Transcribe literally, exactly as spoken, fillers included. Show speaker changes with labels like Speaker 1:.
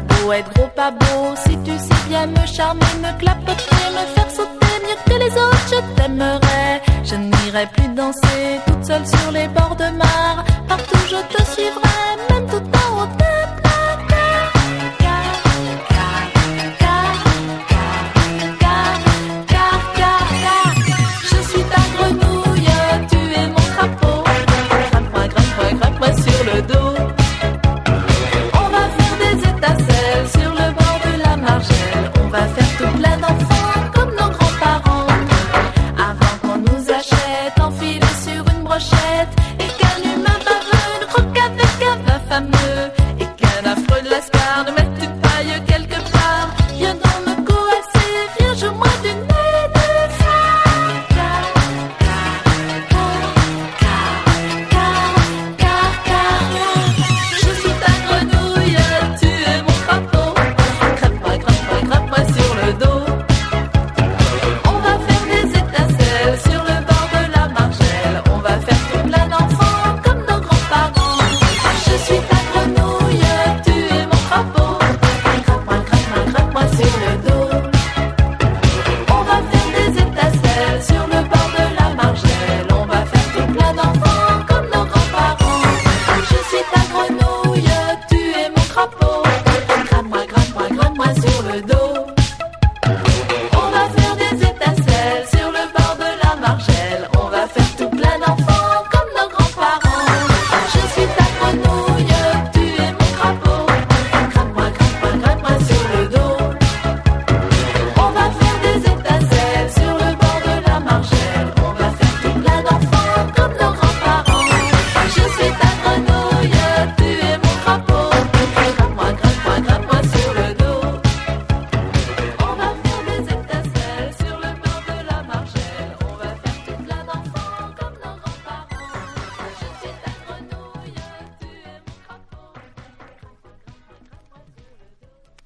Speaker 1: beau être gros, pas beau. Si tu sais bien me charmer, me clapoter, me faire sauter mieux que les autres, je t'aimerais. Je n'irai plus danser toute seule sur les bords de mer. Partout je te suivrai, même tout en haut de la terre. Car, car, car, car, car, car, car, je suis ta grenouille, tu es mon crapaud. Grimpe-moi, grimpe-moi, grimpe-moi sur le dos. On va faire des étincelles sur le bord de la margelle. On va faire tout plein d'enfants comme nos grands-parents. Avant qu'on nous achète, enfilés sur une brochette, et qu'un humain baveux nous croque avec un vin fameux, et qu'un affreux lascar nous mette une paille.